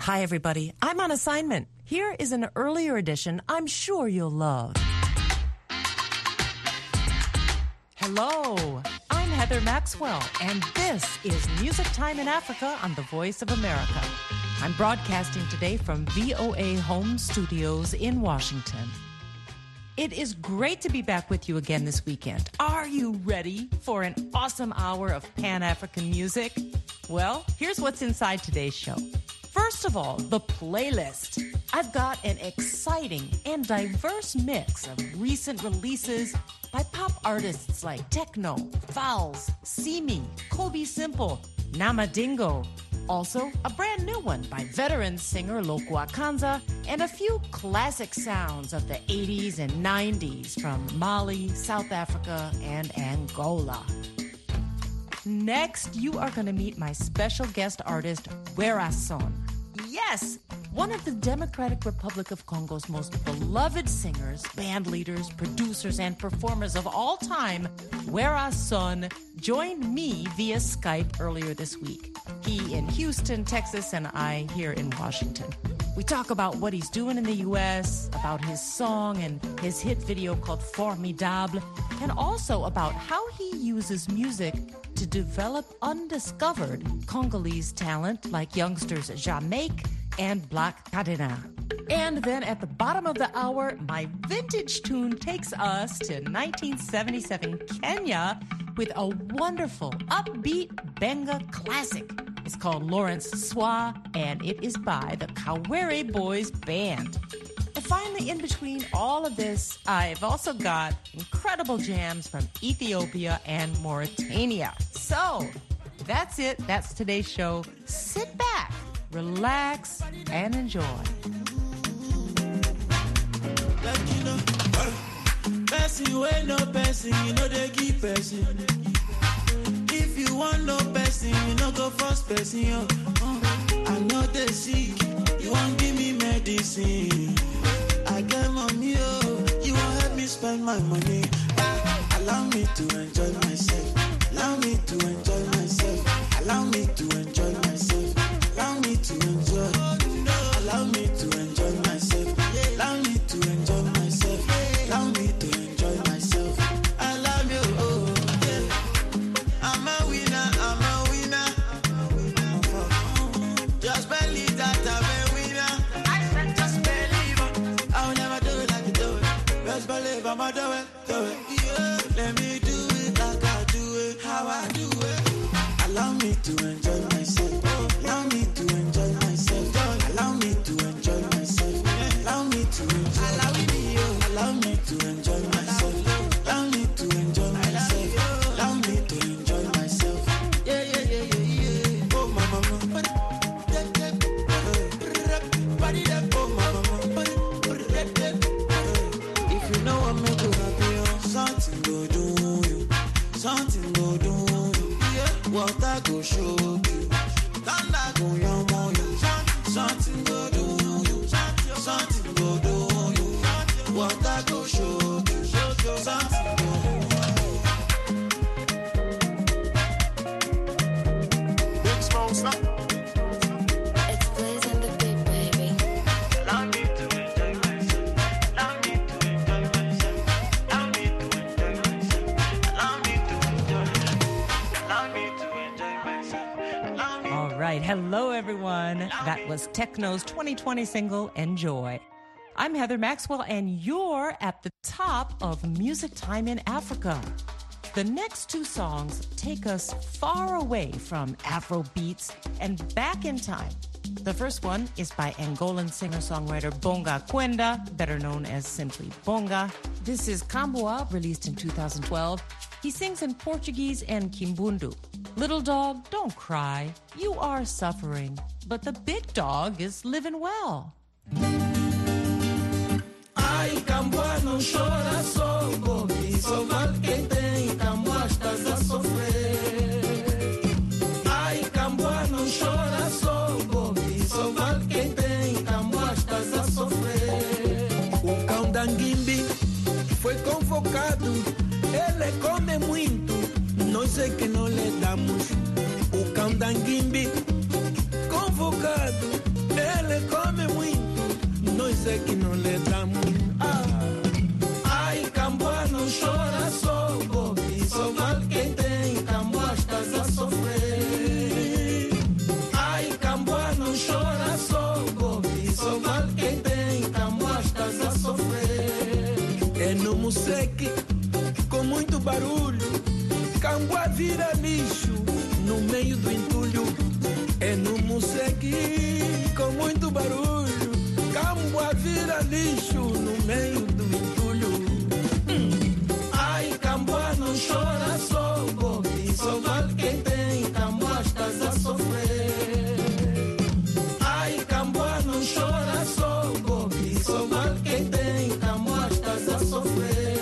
Hi, everybody. I'm on assignment. Here is an earlier edition I'm sure you'll love. Hello, I'm Heather Maxwell, and this is Music Time in Africa on the Voice of America. I'm broadcasting today from VOA Home Studios in Washington. It is great to be back with you again this weekend. Are you ready for an awesome hour of Pan-African music? Well, here's what's inside today's show. First of all, the playlist. I've got an exciting and diverse mix of recent releases by pop artists like Techno, Fowls, Simi, Kobe Simple, Namadingo. Also, a brand new one by veteran singer Lokwa Kanza, and a few classic sounds of the 80s and 90s from Mali, South Africa, and Angola. Next, you are going to meet my special guest artist, Werason. Yes, one of the Democratic Republic of Congo's most beloved singers, band leaders, producers, and performers of all time, Werason, joined me via Skype earlier this week. He in Houston, Texas, and I here in Washington. We talk about what he's doing in the U.S., about his song and his hit video called Formidable, and also about how he uses music to develop undiscovered Congolese talent like youngsters Jamaica and Black Cadena. And then at the bottom of the hour, my vintage tune takes us to 1977 Kenya with a wonderful, upbeat Benga classic. It's called Lawrence Swa, and it is by the Kawere Boys Band. And finally, in between all of this, I've also got incredible jams from Ethiopia and Mauritania. So, that's it. That's today's show. Sit back, relax, and enjoy. Person wey no person, you know they give person. If you want no person, you know go first person. I know they sick, you won't give me medicine. I get money, you won't help me spend my money. Allow me to enjoy myself. Allow me to enjoy myself. Allow me to enjoy myself. Allow me to enjoy. Allow me to enjoy myself. Allow me to enjoy myself. Allow me to enjoy myself. I love you, oh yeah. I'm a winner, I'm a winner. Just believe that I'm a winner. I said just believe. I'll never do it like you do it. Just believe I'ma do it, do it. Yeah. Let me do it like I do it, how I do it. Allow me to enjoy myself. Allow me to enjoy myself. Allow me to enjoy myself. Allow me to enjoy. Allow me to enjoy myself. Allow me to enjoy myself. Allow me to enjoy myself. Yeah, yeah, yeah, yeah, yeah. Oh, mama. Oh, mama. If you know what make you happy, something go do you. Something go do you. Yeah. Water go show you. Thunder go yamo you. Something go do you. Something go do you. Water go show you. Something go do you. Big Smoke, stop. It's Blaze and the Big Baby. Allow me to enjoy myself. Allow me to enjoy myself. Allow me to enjoy myself. Allow me to enjoy. Allow me to enjoy myself. Allow me. All right. Hello, everyone. That was Techno's 2020 single, Enjoy. I'm Heather Maxwell, and you're at the top of Music Time in Africa. The next two songs take us far away from Afro beats and back in time. The first one is by Angolan singer-songwriter Bonga Kwenda, better known as simply Bonga. This is Kambua, released in 2012. He sings in Portuguese and Kimbundu. Little dog, don't cry. You are suffering, but the big dog is living well. Ai, Camboa, não chora, só come. Só mal quem tem, Camboa, estás a sofrer. Ai, Camboa, não chora, só come. Só mal quem tem, Camboa, estás a sofrer. O cão da Nguimbi foi convocado. Ele come muito, nós é que não lhe damos. O cão da Nguimbi convocado. Ele você que não lhe damos. Ai, Camboa não chora só, Bobi, só vale quem tem, Camboa estás a sofrer. Ai, Camboa não chora só, Bobi, só vale quem tem, Camboa estás a sofrer. É no Museque, com muito barulho, Camboa vira lixo no meio do entulho. É no Museque, com muito barulho, Camboa vira lixo no meio do entulho. Ai, Camboa não chora só, Bobi, só vale quem tem, Camboa estás a sofrer. Ai, Camboa não chora só, Bobi, só vale quem tem, Camboa estás a sofrer.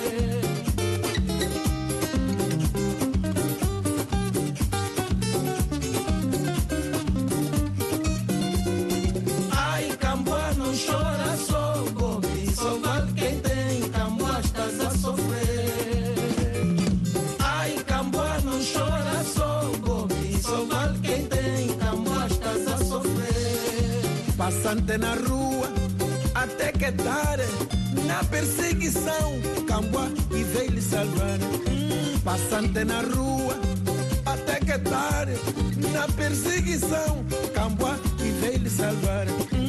Chora só, Bobi, só vale quem tem, Camboa estás a sofrer. Ai, Camboa não chora só, Bobi, só vale quem tem, Camboa estás a sofrer. Passante na rua, até que tarde, na perseguição, Camboa e veio lhe salvar. Passante na rua, até que tarde, na perseguição, Camboa e veio lhe salvar.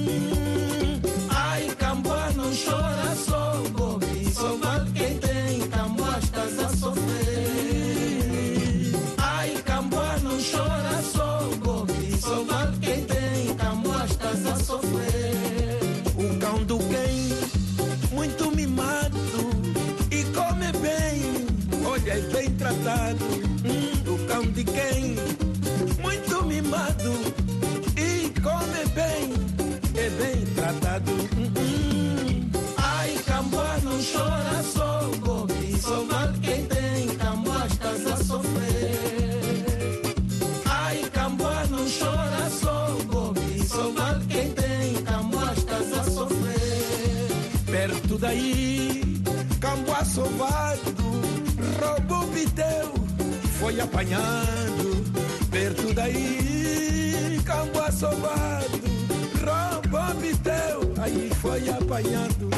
Ai, Camboa não chora só, Bobi, só vale quem tem, Camboa estás a sofrer. Ai, Camboa não chora só, Bobi, só vale quem tem, Camboa estás a sofrer. O cão do quem, muito mimado e come bem, olha, é bem tratado. O cão de quem, muito mimado e come bem, é bem tratado. Ai, Camboa não chora só, Bobi, só vale quem tem, Camboa estás a sofrer. Ai, Camboa não chora só, Bobi, só vale quem tem, Camboa estás a sofrer. Perto daí, Camboa sovado, roubou o biteu, foi apanhado. Perto daí, Camboa sovado, roubou o biteu, aí foi apanhado.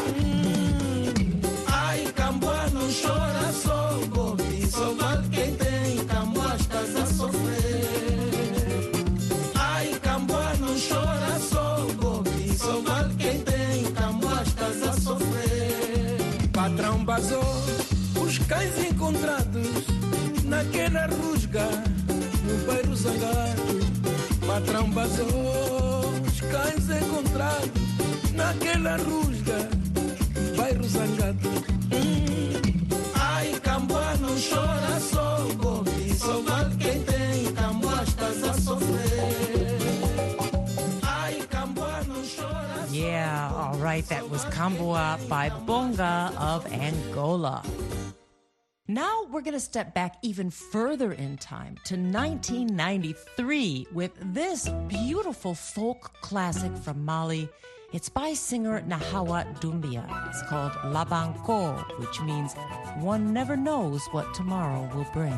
Ai, Camboa não chora só, Bobi, só vale quem tem, Camboa estás a sofrer. Ai, Camboa não chora só, Bobi, só vale quem tem, Camboa estás a sofrer. Patrão basou os cães encontrados naquela rusga no bairro Zangado. Patrão basou os cães encontrados naquela rusga no bairro Zangado. Ai, Camboa não chora só, Bobi, só vale quem tem, Camboa estás a sofrer. Ai, Camboa não chora só. Yeah, all right, that was Camboa by Bonga of Angola. Now we're going to step back even further in time to 1993 with this beautiful folk classic from Mali. It's by singer Nahawa Doumbia. It's called Labanko, which means one never knows what tomorrow will bring.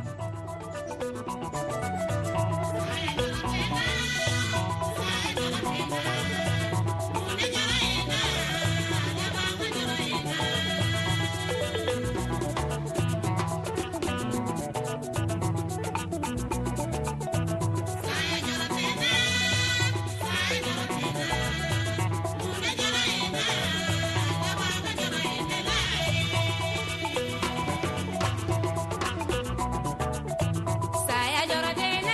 Saya llora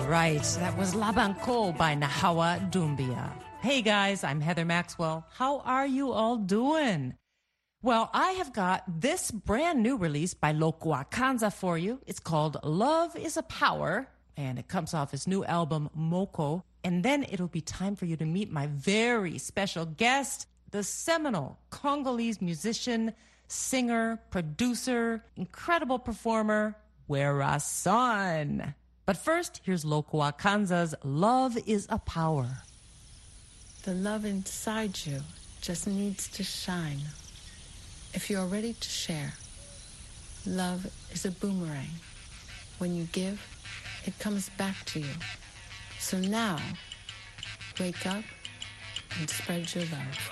right. That was La Banco by Nahawa Doumbia. Hey guys, I'm Heather Maxwell. How are you all doing? Well, I have got this brand new release by Lokua Kanza for you. It's called Love is a Power, and it comes off his new album, Moko. And then it'll be time for you to meet my very special guest, the seminal Congolese musician, singer, producer, incredible performer, Wera Son. But first, here's Lokua Kanza's Love is a Power. The love inside you just needs to shine. If you're ready to share, love is a boomerang. When you give, it comes back to you. So now, wake up and spread your love.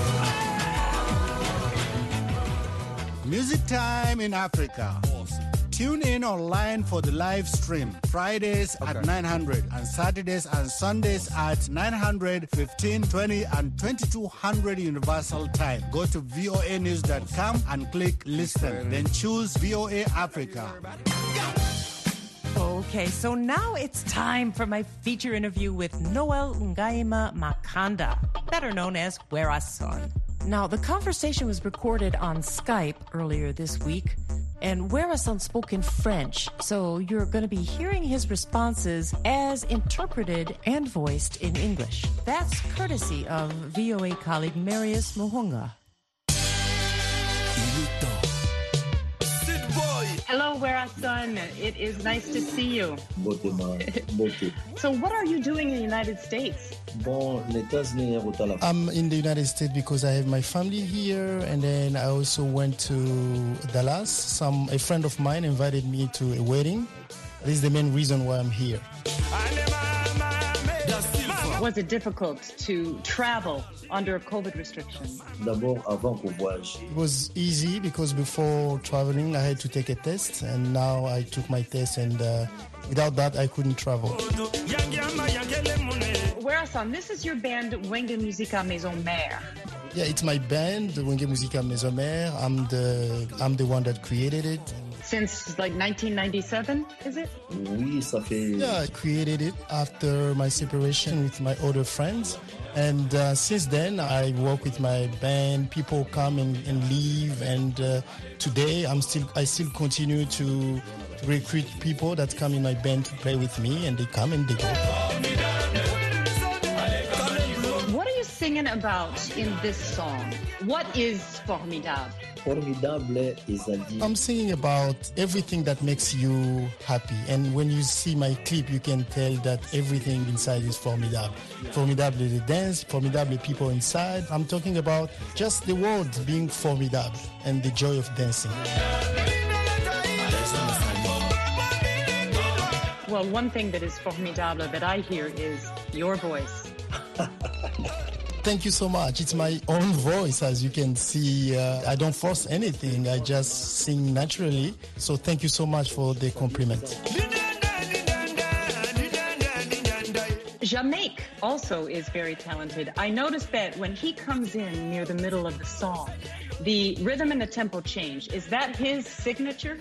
Music time in Africa. Tune in online for the live stream. Fridays at 900 and Saturdays and Sundays at 900, 15, 20 and 2200 Universal Time. Go to voanews.com and click listen. Then choose VOA Africa. Okay, so now it's time for my feature interview with Noel Ngaima Makanda, better known as Werason. Now, the conversation was recorded on Skype earlier this week, and Werason spoke in French, so you're going to be hearing his responses as interpreted and voiced in English. That's courtesy of VOA colleague Marius Muhunga. Hello, Werason. It is nice to see you. So what are you doing in the United States? I'm in the United States because I have my family here, and then I also went to Dallas. A friend of mine invited me to a wedding. This is the main reason why I'm here. Was it difficult to travel under COVID restrictions? It was easy because before traveling, I had to take a test, and now I took my test, and without that, I couldn't travel. Werason, this is your band, Wenge Musica Maison Mère. Yeah, it's my band, Wenge Musica Maison Mère. I'm the one that created it. Since like 1997, is it? Yeah, I created it after my separation with my other friends. And since then, I work with my band. People come and leave. And today, I still continue to recruit people that come in my band to play with me. And they come and they go. What are you singing about in this song? What is Formidable? I'm singing about everything that makes you happy. And when you see my clip, you can tell that everything inside is formidable. Formidable the dance, formidable people inside. I'm talking about just the world being formidable and the joy of dancing. Well, one thing that is formidable that I hear is your voice. Thank you so much. It's my own voice, as you can see. I don't force anything. I just sing naturally. So thank you so much for the compliment. Jamaique also is very talented. I noticed that when he comes in near the middle of the song, the rhythm and the tempo change. Is that his signature?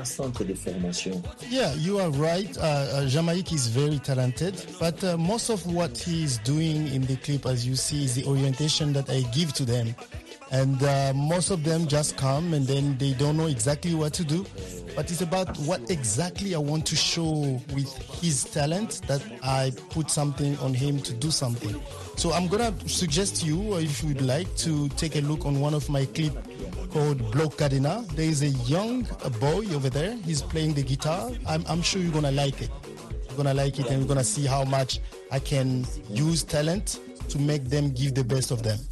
Yeah, you are right. Jamaique is very talented, but most of what he's doing in the clip, as you see, is the orientation that I give to them. And most of them just come and then they don't know exactly what to do. But it's about what exactly I want to show with his talent that I put something on him to do something. So I'm going to suggest you, if you would like, to take a look on one of my clips called Bloc Cadena. There is a young boy over there. He's playing the guitar. I'm sure you're going to like it. You're going to like it, and you're going to see how much I can use talent to make them give the best of them.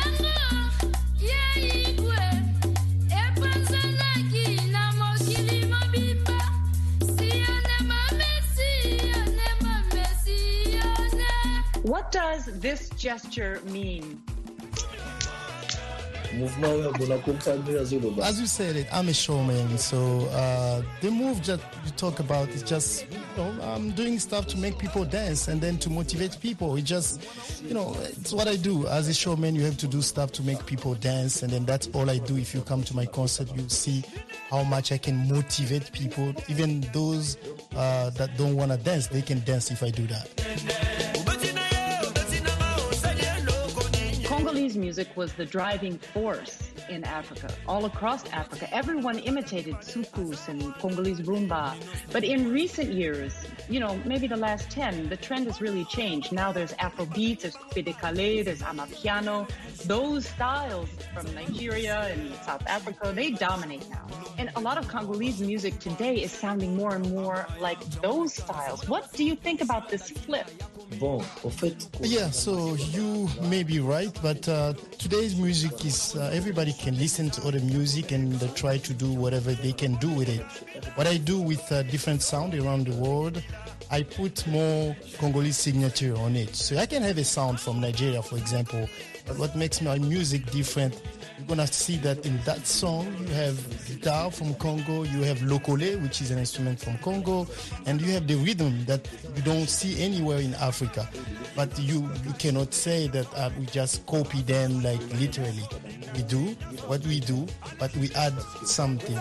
What does this gesture mean? As you said, I'm a showman, so the move that you talk about is just, I'm doing stuff to make people dance and then to motivate people. It just, it's what I do. As a showman, you have to do stuff to make people dance, and then that's all I do. If you come to my concert, you'll see how much I can motivate people. Even those that don't want to dance, they can dance if I do that. Congolese music was the driving force in Africa, all across Africa. Everyone imitated soukous and Congolese rumba. But in recent years, maybe the last 10, the trend has really changed. Now there's Afrobeat, there's Coupé Décalé, there's Amapiano. Those styles from Nigeria and South Africa, they dominate now. And a lot of Congolese music today is sounding more and more like those styles. What do you think about this flip? Yeah, so you may be right, but today's music is everybody can listen to other music and try to do whatever they can do with it. What I do with different sound around the world, I put more Congolese signature on it. So I can have a sound from Nigeria, for example, But what makes my music different, you're going to see that in that song, you have guitar from Congo, you have lokole, which is an instrument from Congo, and you have the rhythm that you don't see anywhere in Africa. But you cannot say that we just copy them like literally. We do what we do, but we add something.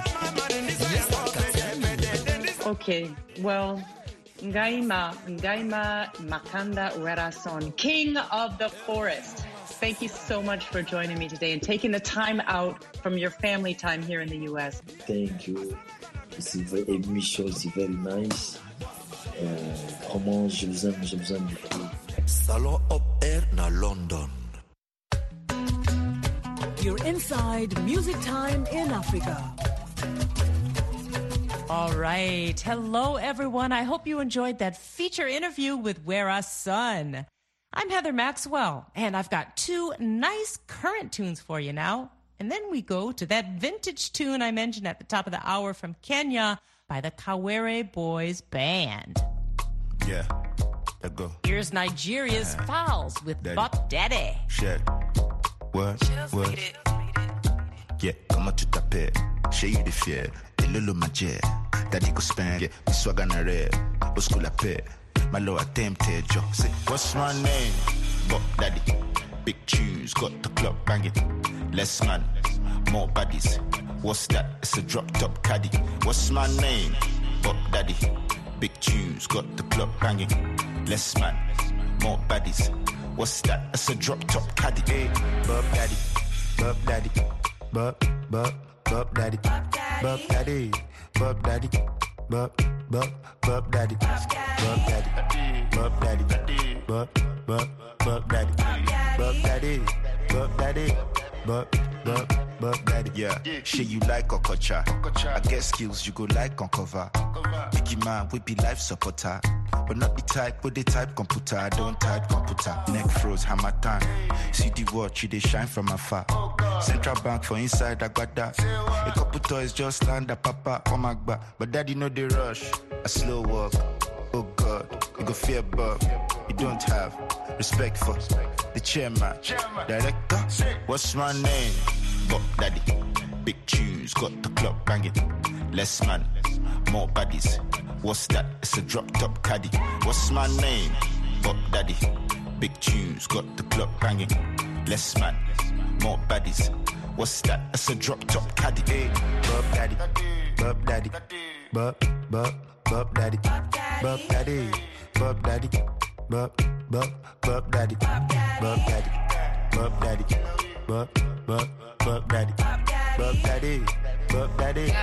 Okay, well, Ngaima Makanda Werason, King of the Forest. Thank you so much for joining me today and taking the time out from your family time here in the U.S. Thank you. It's very émission, it's very nice. Vraiment, je vous aime beaucoup. Salon Up Air na London. You're inside Music Time in Africa. All right. Hello, everyone. I hope you enjoyed that feature interview with Wera Sun. I'm Heather Maxwell, and I've got two nice current tunes for you now. And then we go to that vintage tune I mentioned at the top of the hour from Kenya by the Kawere Boys Band. Yeah, let's go. Here's Nigeria's Fowls with Bop Daddy. Shit. What? Yeah, comment tu t'appelles? J'ai eu des fiers, et le magie. Daddy go spend, yeah, me swagger na rare. Au school la paix, my low attempted job. Say, what's my name? Bop Daddy. Big tunes, got the club banging. Less man, more baddies. What's that? It's a drop top caddy. What's my name? Bop Daddy. Big tunes, got the club banging. Less man, more baddies. What's that? It's a drop top caddy. Hey, Bop Daddy, Bop Daddy, Bop Daddy, Bop Daddy, Bop Daddy, Bop Daddy, Bop Daddy, Bop Daddy, Bop Daddy, Bop Daddy, Bop Daddy, Bop Daddy. Yeah, shit you like Okocha. I get skills you go like on cover. Biggie man, we be life supporter. But not the type, but the type computer. I don't type computer. Neck froze, hammer time. See the watch, you they shine from afar. Central bank for inside, I got that. A couple toys just land a papa on my back. But daddy know the rush. A slow walk. Oh God, you go fear above. You don't have respect for the chairman, director. What's my name? Bop Daddy. Big tunes, got the club banging. Less man, more baddies. What's that? It's a drop top caddy. What's my name? Bop Daddy. Big tunes, got the club banging. Less man, more baddies. What's that? It's a drop top caddy. Hey, Bop Daddy, Bop Daddy, Bop Daddy, Bop Daddy, Bop Daddy, Bop Daddy, Bop Daddy, Bop Daddy, Bop Daddy, Bop Daddy, Bop Daddy,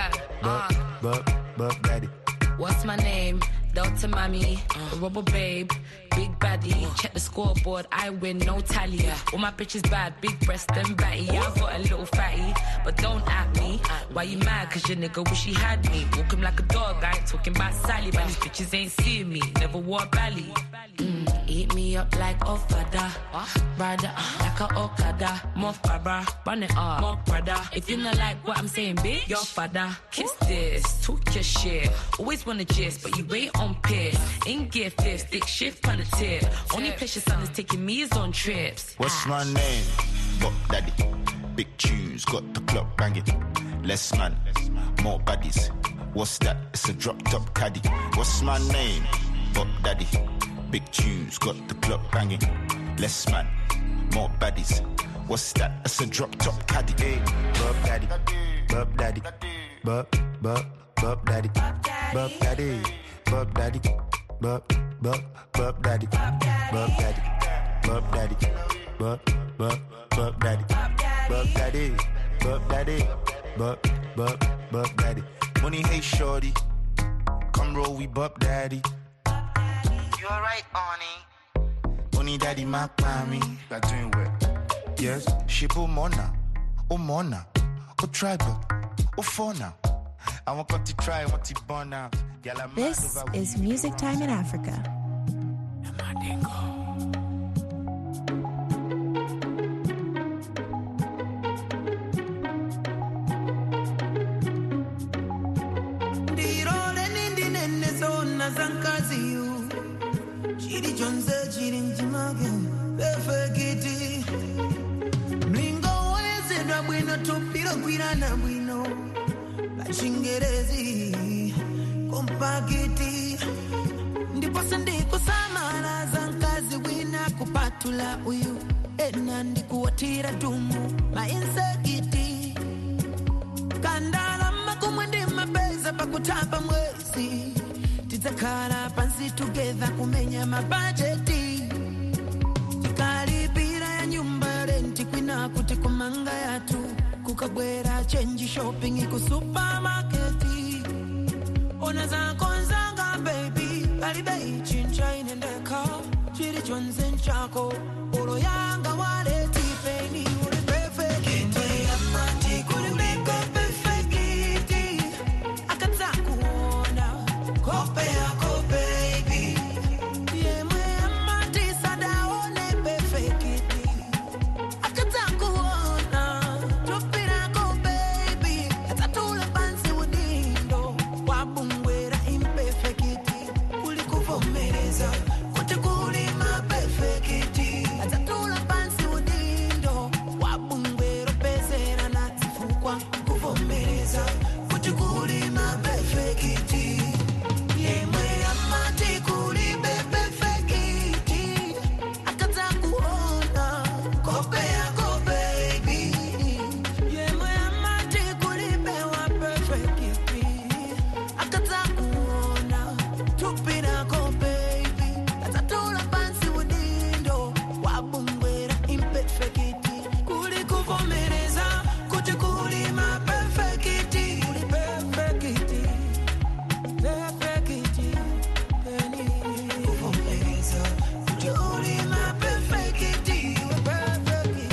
Bop Daddy. What's my name? Delta Mami, Rubber Babe, Big Baddie. Check the scoreboard, I win, no tally. All my bitches bad, big breast and batty. I got a little fatty, but don't at me. Why you mad? Cause your nigga wish he had me. Walk him like a dog, I ain't talking about Sally. But these bitches ain't seeing me, never wore belly. Eat me up like Ofada, brother, like a Okada. More Fabra, run it up, more brother. If you not like what I'm saying, bitch, your father. Kiss this, talk your shit. Always wanna gist, but you wait on piss. In gear fifth, stick shift on the tip. Only place your son is taking me is on trips. What's my name? Bop Daddy. Big tunes, got the club banging. Less man, more baddies. What's that? It's a drop top caddy. What's my name? Bop Daddy. Big tunes, got the club banging. Less man, more baddies. What's that? It's a drop top caddy. Hey, Bop Daddy, Bop Daddy, Bop Daddy, Bop Daddy, Bop Daddy, Bop Daddy, Bop Daddy, Bop Daddy, Bop Daddy, Bop Daddy, Bop Daddy, Bop Daddy. Money, hey shorty, come roll, we Bop Daddy. You alright, Oni? Oni Daddy, my mommy. You're doing well. Yes, Shibu Mona, oh Mona, oh tribal, oh fauna. I want to try, I want to burn out. This is Music Time in Africa. bwino tupiro gwirana bwino Bachingerezi Kompagiti Ndipo sendiko samara zankazi wina kupatula uyu Ena ndikuwatira dumu mainsegiti Kandala makumwende mabeza pakutapa mwezi Titakara pansi together kumenya mabajeti Tikalipira ya nyumba renti kwina kuti kumanga yatu Kukabwera change shopping iku supermarketi Ona zako nzanga baby Balibe chincha inendeka Chiri chonze nchako Olo yanga wale tipeni ule perfect Kete ya mati kulibika perfect kiti Akata kuona Kope yako baby Yemwe ya mati sadaone perfect kiti Akata kuona Tupirako baby Atatula pansi udindo Wabungwera imperfect kiti Kulikuvomereza Kote kulima perfect kiti Atatula pansi udindo Wabungwera pesera natifukwa Kuvomereza Kote kulima perfect kiti Yemwe amati kulibe perfect kiti Akata kuona Kope yako baby Yemwe amati kulibe wa perfect kiti Akata kuona Tupirako baby Atatula pansi udindo Wabungwera imperfect kiti Kulikuvomereza Kuti kulima perfect kiti Kuli perfect kiti Perfect kiti Kuvomereza Kuti kulima perfect kiti Perfect kiti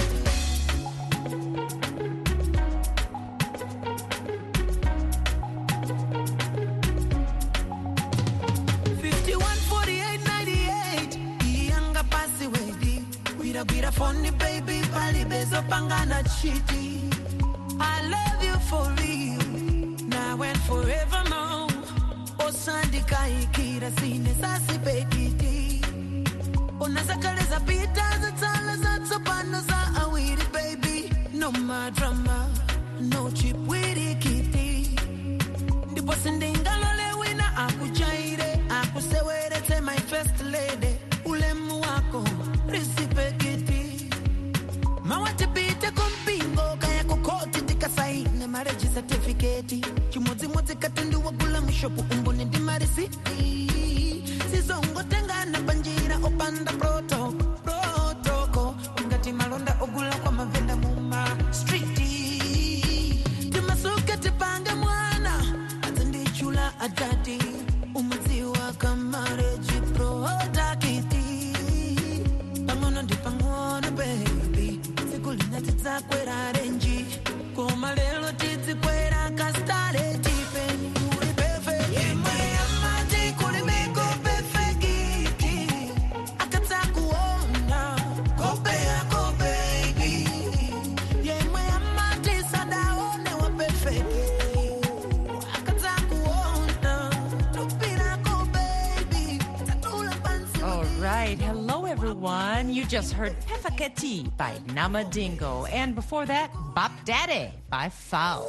51-48-98 Iyanga pasi wedi Gwira phone baby Pali bezo pangana chiti I love you for real Now and forevermore Osandika ikira sine sasi pekiti Onazakaleza pita za tala za tsopano za awiri baby No more drama No cheap witty kitty Ndipo sindingalole wina akuchaire Akusewerete my first lady Ulemu wako Risipekiti Mawatipite kumpingo Kaya kukoti tikasaine marriage certificate Chimodzi katundu wagula mshopu umbone ndi marisiti Sizongo tengana panjira opanda protoko Ungati malonda ogula kwa mavenda muma streeti Timasuke tipange mwana Atandi chula adati Umaziwa kamareji protakiti Pangono di pangono baby Sikulina titsakwera renji Koma lelo titsakwera kastare tipeni Uri perfect Yemwe amati kulimeko perfect kiti Akata kuona Kope yako baby Yemwe amati sadaone wa perfect kiti Akata kuona Tupirako baby Tatula pansi All right. Hello, everyone. You just heard Pefaketi by Namadingo. And before that, Bop Daddy by Fowls.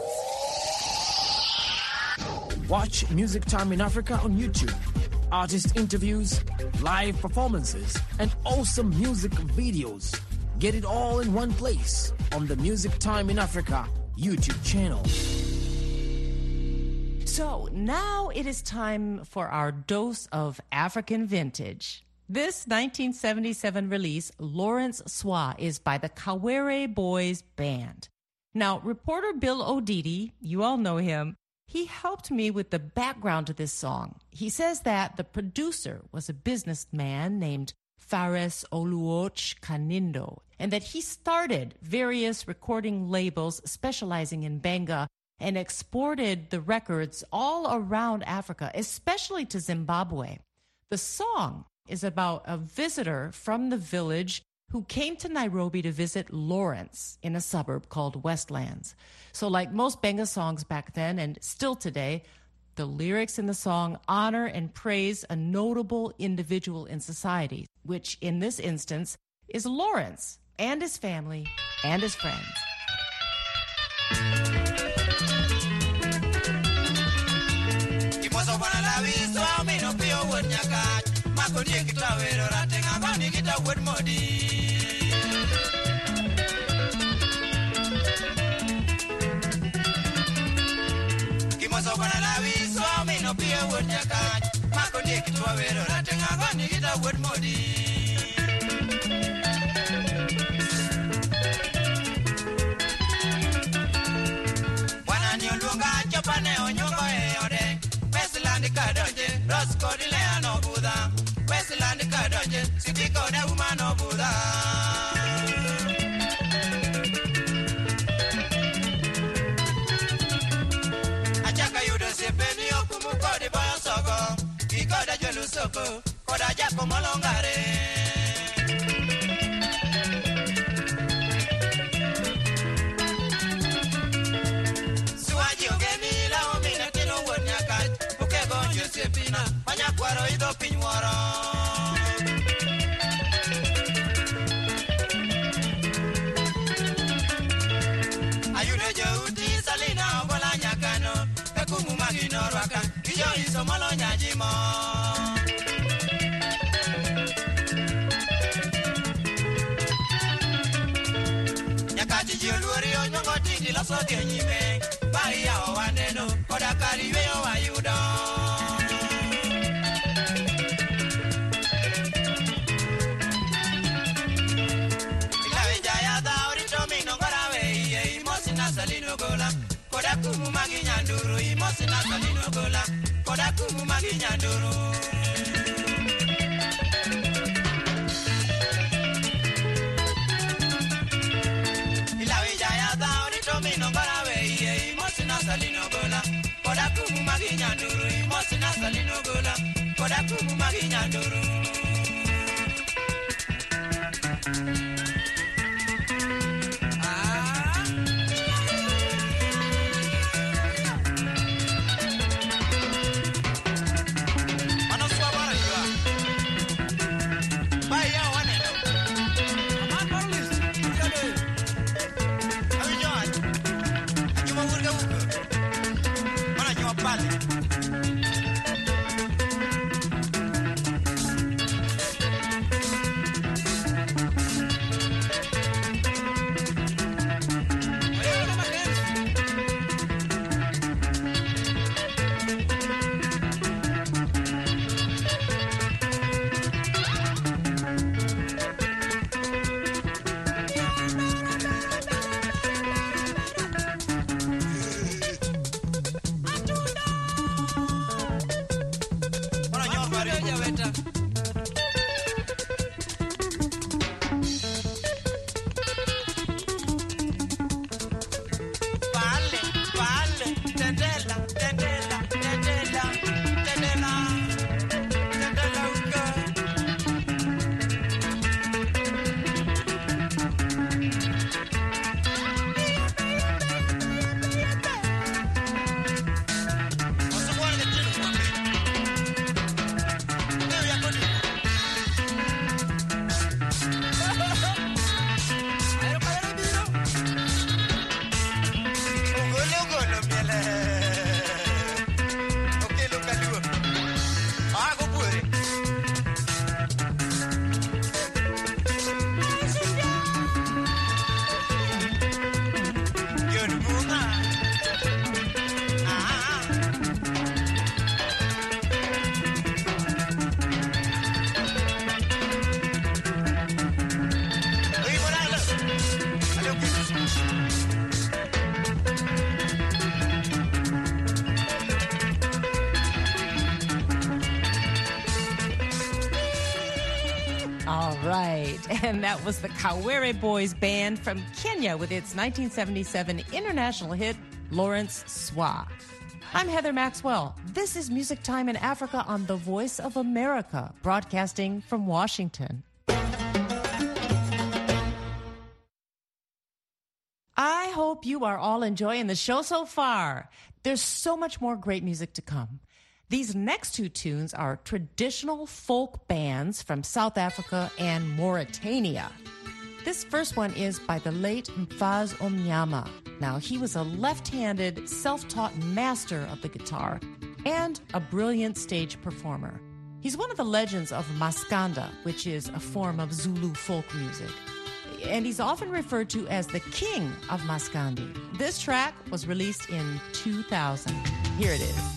Watch Music Time in Africa on YouTube. Artist interviews, live performances, and awesome music videos. Get it all in one place on the Music Time in Africa YouTube channel. So now it is time for our dose of African vintage. This 1977 release, Lawrence Swa, is by the Kawere Boys Band. Now, reporter Bill Odidi, you all know him, he helped me with the background to this song. He says that the producer was a businessman named Fares Oluoch Kanindo, and that he started various recording labels specializing in Benga and exported the records all around Africa, especially to Zimbabwe. The song is about a visitor from the village who came to Nairobi to visit Lawrence in a suburb called Westlands. So like most Benga songs back then and still today, the lyrics in the song honor and praise a notable individual in society, which in this instance is Lawrence and his family and his friends. kodie kitawero ratenga goni kita wed modi Kimoso kona la wiso mino pia wed jakaj makodie kitawero ratenga goni kita wed modi Chopane onyongo e ode Westland kadonje Rosco di Leano Buddha Westland kadonje Sitiko de Humano Buddha Achaka yudo sepeni okumuko di boyo soko Iko da jolu soko Koda jako molongare Sepina, panya kwaro ido pinyworo Ayude jouti salina obola nyakano Pekumu magino rwaka Kijo iso molo nyajimo Nyakati jioluori onyongo tindi loso genyime Bari ya owaneno Koda kariwe owayudo Salino gola, koda kumu magi nyanduru, imosina salino gola, koda kumu magi nyanduru. Ilawi jaya da orito mino gola we, imosina salino gola, koda kumu magi nyanduru, imosina salino gola, koda kumu magi nyanduru. And that was the Kawere Boys Band from Kenya with its 1977 international hit, Lawrence Swa. I'm Heather Maxwell. This is Music Time in Africa on the Voice of America, broadcasting from Washington. I hope you are all enjoying the show so far. There's so much more great music to come. These next two tunes are traditional folk bands from South Africa and Mauritania. This first one is by the late Mfaz Omnyama. Now, he was a left-handed, self-taught master of the guitar and a brilliant stage performer. He's one of the legends of Maskanda, which is a form of Zulu folk music. And he's often referred to as the king of Maskandi. This track was released in 2000. Here it is.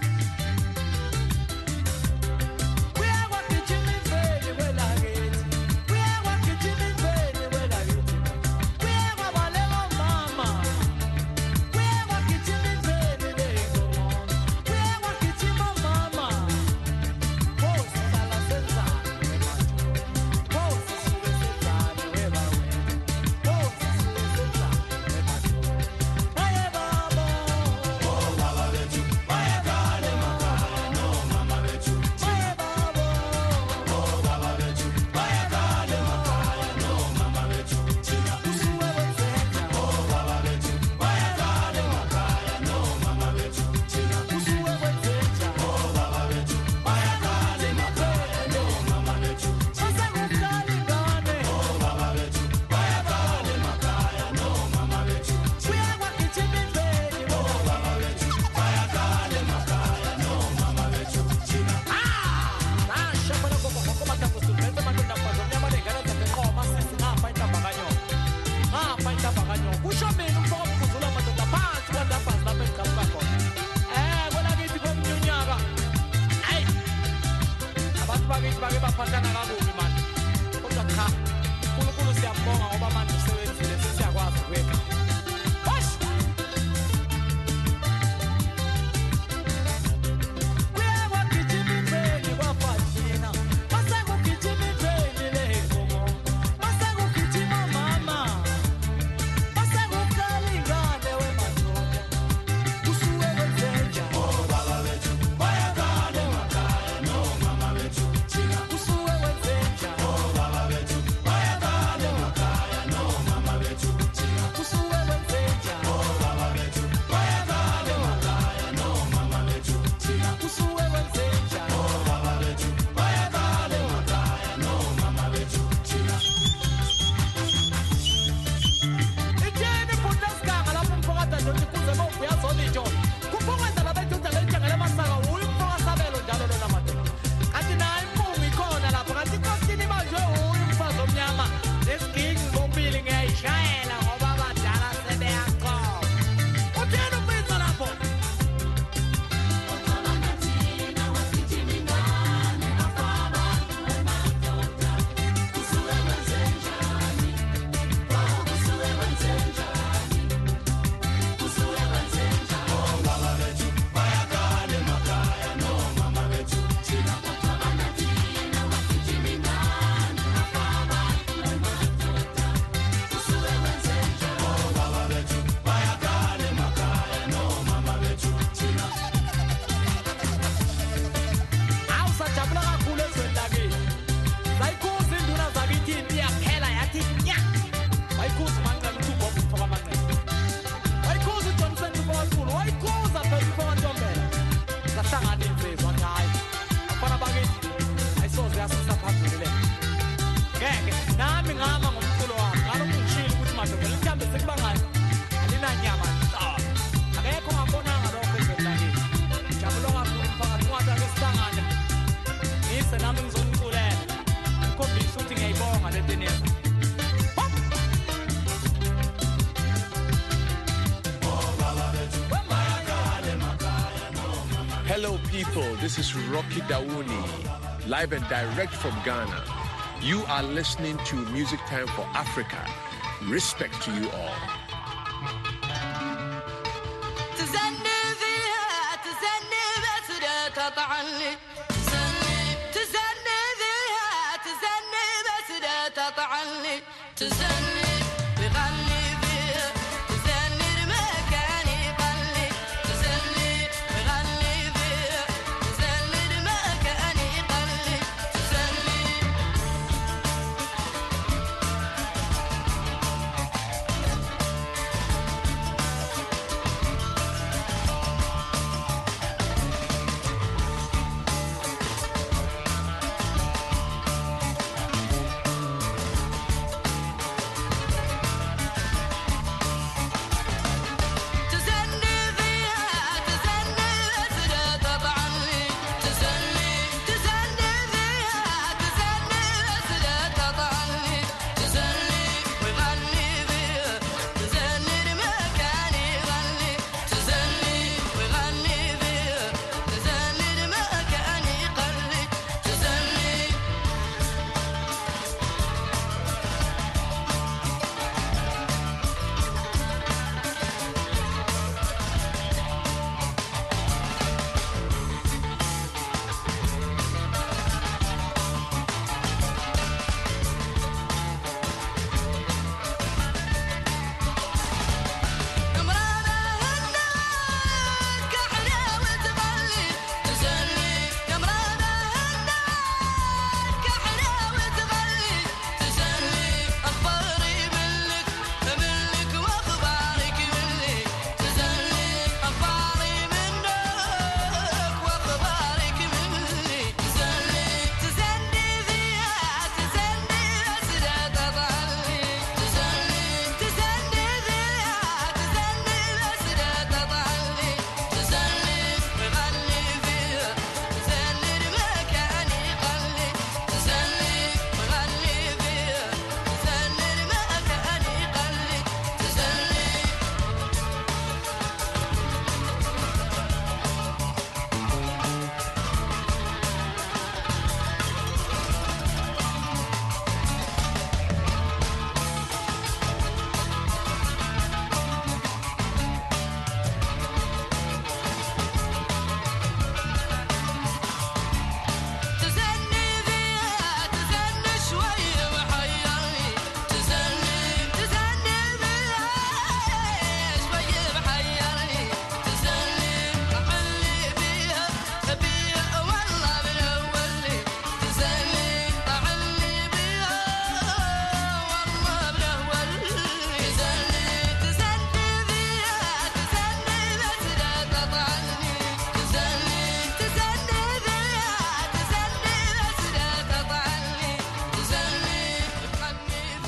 Hello people, this is Rocky Dawouni, live and direct from Ghana. You are listening to Music Time for Africa. Respect to you all.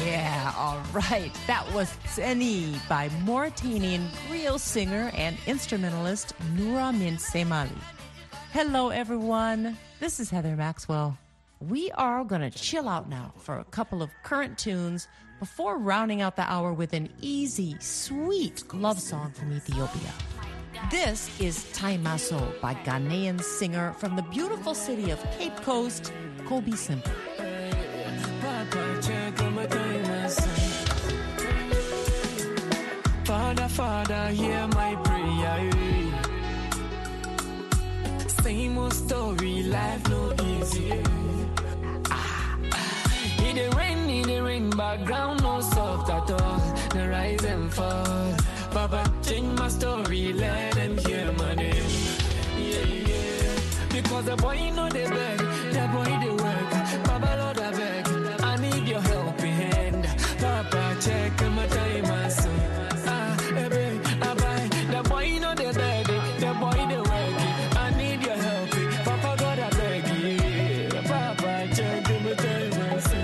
Yeah, all right. That was Tseni by Mauritanian griot singer and instrumentalist Noura Min Semali. Hello, everyone. This is Heather Maxwell. We are going to chill out now for a couple of current tunes before rounding out the hour with an easy, sweet love song from Ethiopia. This is Taimaso by Ghanaian singer from the beautiful city of Cape Coast, Kobe Simple. Father, Father, hear my prayer. Same old story, life no easy. It rain, background no soft at all. The rise and fall. Papa, change my story, let them hear my name. Yeah. Because the boy know the beg, the boy the work. Papa, Lord, I beg, I need your helping hand. Papa, check my time, my son. The boy know the beg, the boy the work. I need your help, Papa, God, I beg you. Papa, check my time, my son.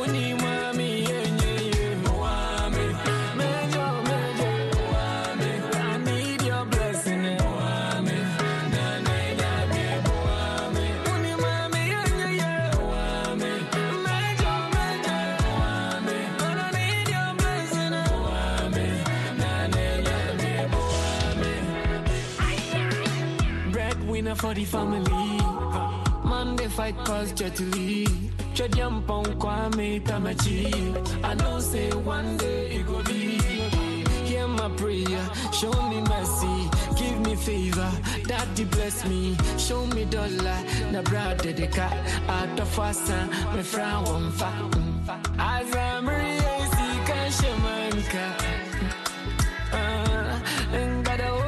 For the family, man they fight cause gently. Chadiam pon kwame tamachi. I know say one day it go be. Hear my prayer, show me mercy, give me favor, Daddy bless me, show me dollar. Na brother the cat out of fasa, me frown one fa. As I'm real, see can shamanka. And got a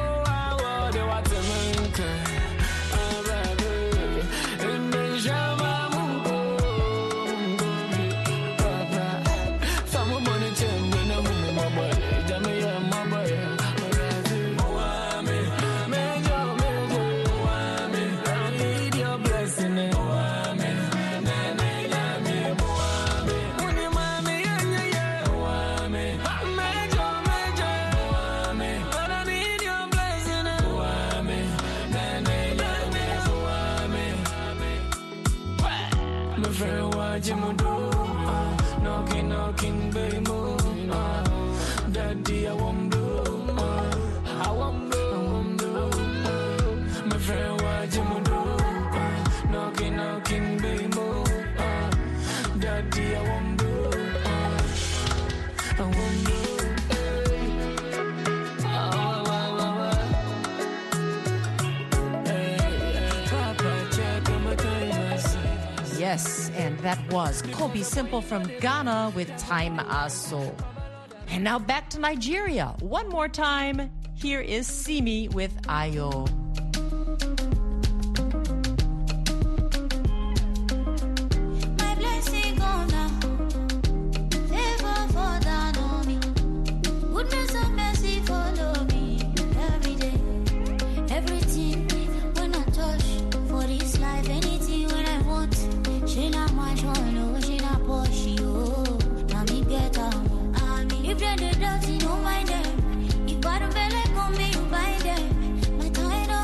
knocking, baby, Daddy, I won't do. My friend, what you do? Knocking, baby, Daddy, I won't do. I won't do. Yes, and that was Kobe Simple from Ghana with Time Aso. And now back to Nigeria. One more time, here is Simi with Ayo. If you're the dirty, no mind them. If bottom belly come me, you buy them. My time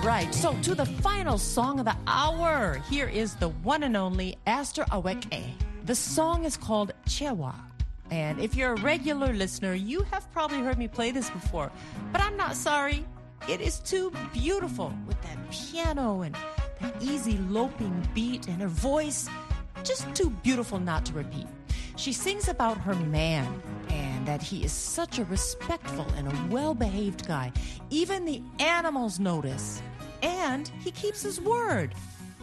right, so to the final song of the hour. Here is the one and only Aster Aweke. The song is called Chewa. And if you're a regular listener, you have probably heard me play this before. But I'm not sorry. It is too beautiful with that piano and that easy loping beat and her voice. Just too beautiful not to repeat. She sings about her man and that he is such a respectful and a well-behaved guy. Even the animals notice. And he keeps his word.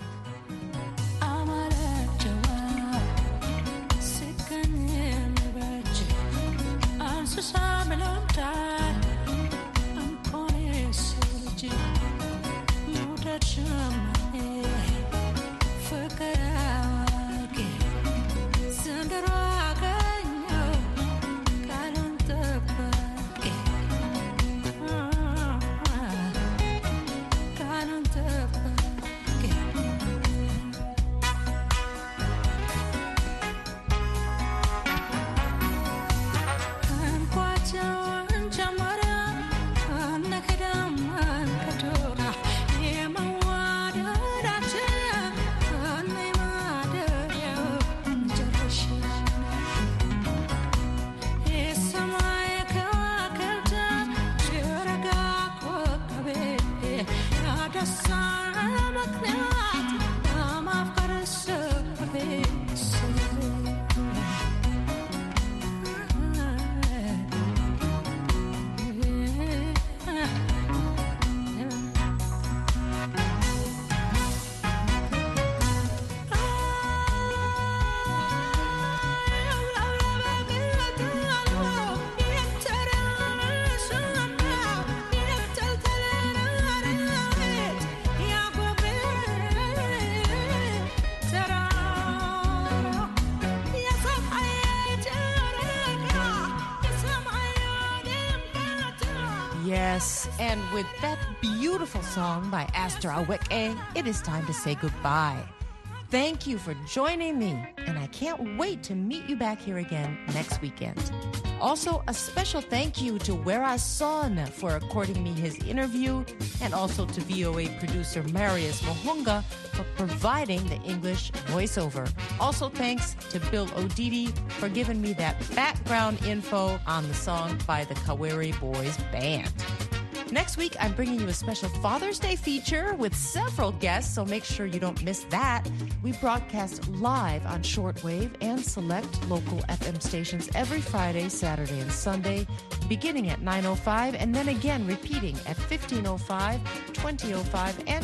Yes, and with that beautiful song by Aster Aweke, it is time to say goodbye. Thank you for joining me, and I can't wait to meet you back here again next weekend. Also, a special thank you to Wera Son for according me his interview, and also to VOA producer Marius Mohunga for providing the English voiceover. Also, thanks to Bill Odidi for giving me that background info on the song by the Kawere Boys Band. Next week, I'm bringing you a special Father's Day feature with several guests, so make sure you don't miss that. We broadcast live on shortwave and select local FM stations every Friday, Saturday, and Sunday, beginning at 9:05, and then again repeating at 15:05, 20:05, and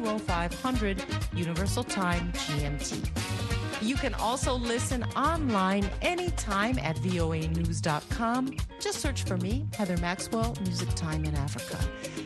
22:05 Universal Time GMT. You can also listen online anytime at voanews.com. Just search for me, Heather Maxwell, Music Time in Africa.